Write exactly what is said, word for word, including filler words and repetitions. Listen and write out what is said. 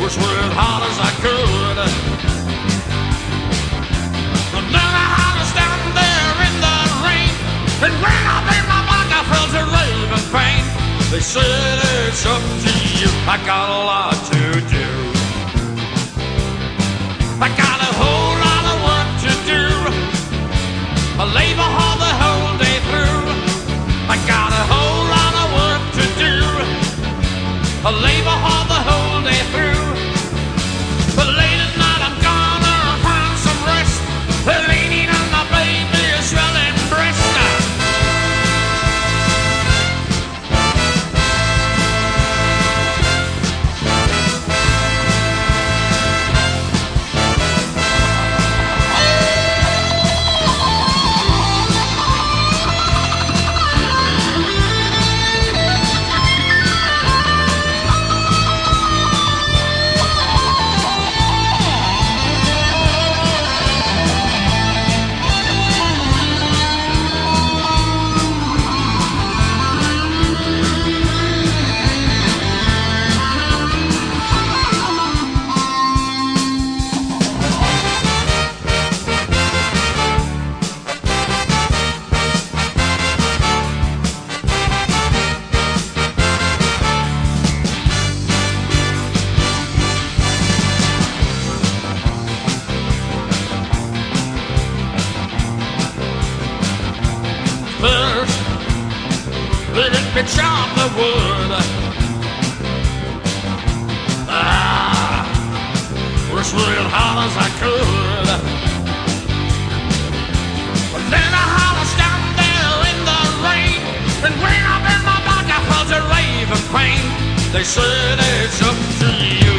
pushed as hard as I could. And then I had to stand there in the rain, and when I made my back I felt a raving pain. They said it's up to you, I got a lot to do. I got a whole lot of work to do. I labor hard the whole day through. I got a whole lot of work to do. I labor hard the whole day through. But late at night I'm gonna find some rest, leaning on my baby's swelling breast. First, let me chop the wood. Ah, worked real hard as I could. But then I had to stand there in the rain, and when I bent my back I felt a raving pain. They said it's up to you.